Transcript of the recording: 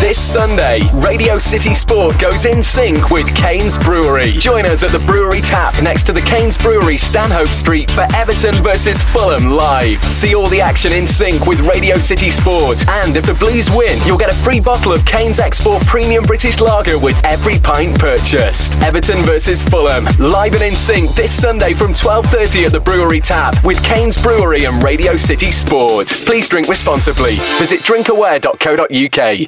This Sunday, Radio City Sport goes in sync with Canes Brewery. Join us at the Brewery Tap next to the Canes Brewery, Stanhope Street, for Everton versus Fulham live. See all the action in sync with Radio City Sport. And if the Blues win, you'll get a free bottle of Canes Export Premium British Lager with every pint purchased. Everton versus Fulham, live and in sync this Sunday from 12:30 at the Brewery Tap with Canes Brewery and Radio City Sport. Please drink responsibly. Visit drinkaware.co.uk.